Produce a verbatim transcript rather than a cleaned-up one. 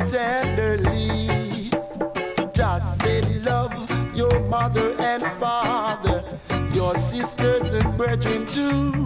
tenderly. Just say love your mother and father, your sisters and brethren too.